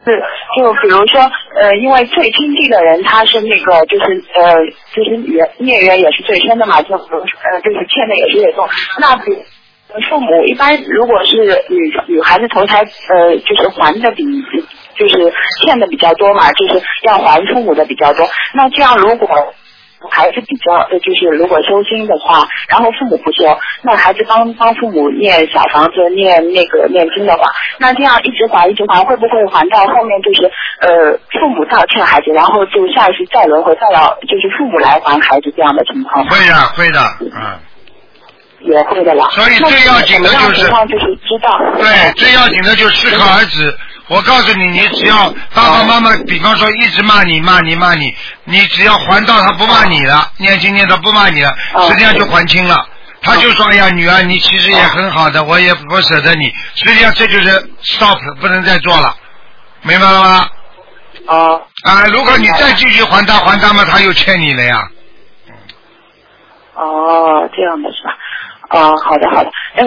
就比如说因为最亲近的人他是那个就是孽缘也是最深的嘛，就是欠的也是最重。那比父母一般如果是女孩子投胎就是还的就是欠的比较多嘛，就是要还父母的比较多。那这样如果孩子比较就是如果修心的话，然后父母不修，那孩子帮父母念小房子念经的话，那这样一直还会不会还到后面就是父母倒欠孩子，然后就下一次再轮回再要就是父母来还孩子这样的情况？ 会的， 也会的啦。 所以最要紧的就是知道。 对，最要紧的就是适可而止。我告诉你，你只要爸爸妈妈，比方说一直骂你，你只要还到他不骂你了，念经念到不骂你了，实际上就还清了。他就说：“哎呀，女儿，你其实也很好的，我也不舍得你。”实际上这就是 stop， 不能再做了，明白了吗？如果你再继续还他嘛，他又欠你了呀。 这样的是吧？好的。